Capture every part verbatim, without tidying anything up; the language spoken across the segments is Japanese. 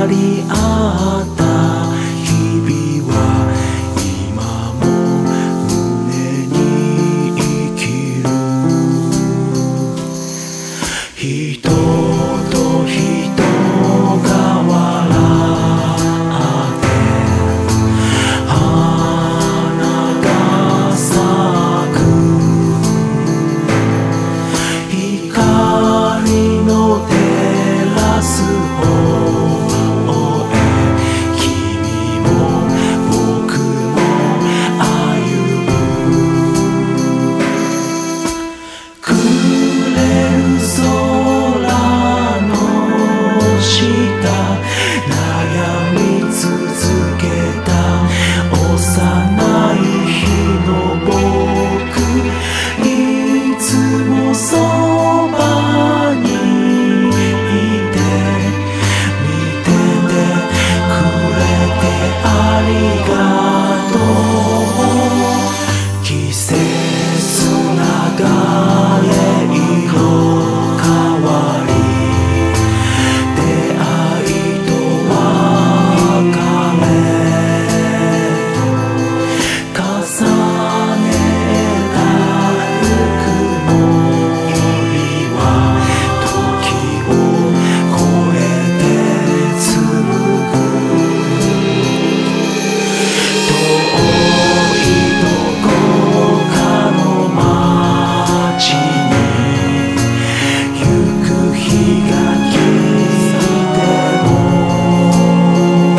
り合った日々は今も胸に生きる。人と人が笑って花が咲く。光の照らす方へ君も僕も歩む。暮れる空の下悩み続けた幼い日の僕、いつもそばにいて見ててくれてありがとう。季節流れ色変わり出会いと別れ重ねたぬくもりは時を越えて紡ぐ。遠いどこかの街に行く日が来ても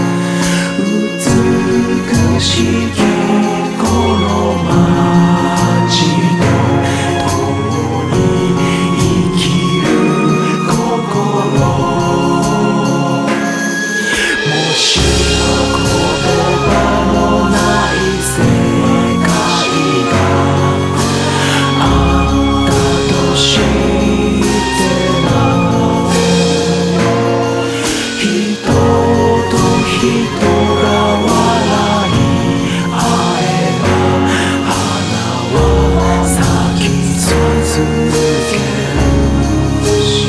美しきこの街と共に生きる心。もしも言葉のない世界があったとしても、人と人が笑い合えば花は咲き続けるし、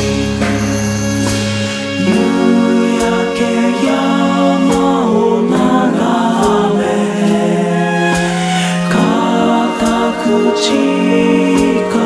夕焼け山を眺め片口か